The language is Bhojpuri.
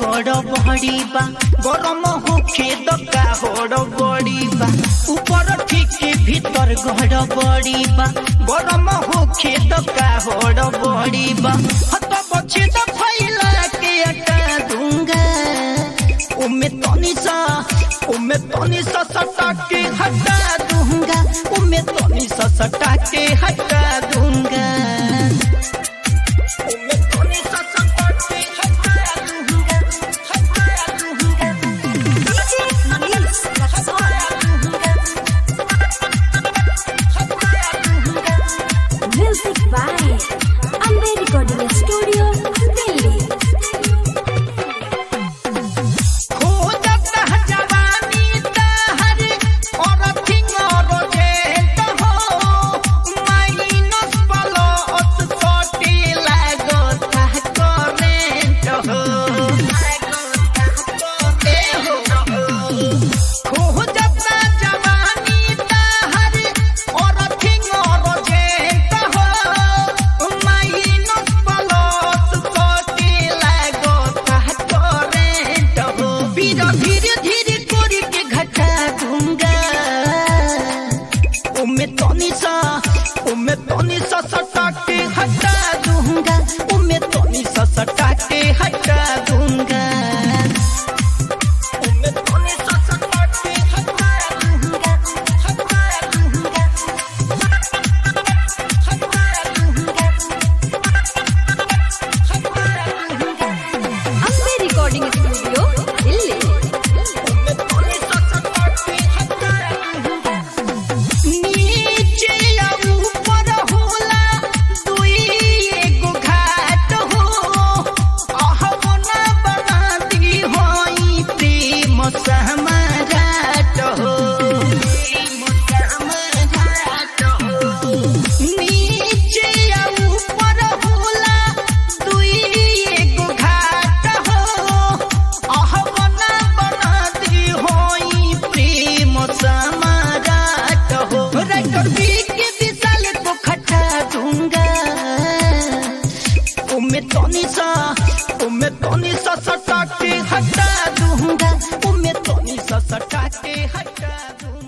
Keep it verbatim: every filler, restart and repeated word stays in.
गड़बड़ी बा गरम होखे तो का गड़बड़ी बा ऊपर ठीक भीतर गड़बड़ी बा गरम होखे तो का गड़बड़ी बा हत बचे तो फैला के हटा दूंगा उमे तनी सा उमे तनी सा सटा के हटा दूंगा उमे तनी सा सटा के हटा दूंगा उमे तनी सा सटा के हटा दूंगा उमे तनी सा सटा के हटा दूंगा उमे तनी सा सटा के हटा दूंगा हटा दूंगा हटा दूंगा हटा दूंगा अम्बे रिकॉर्डिंग स्टूडियो दिल्ली उमे तनी सा सटा के हटा दूंगा नीचे उमे तनी सा उमे तनी सा सटा के हटा दूंगा उमे तनी सा सटा के हटा दूंगा।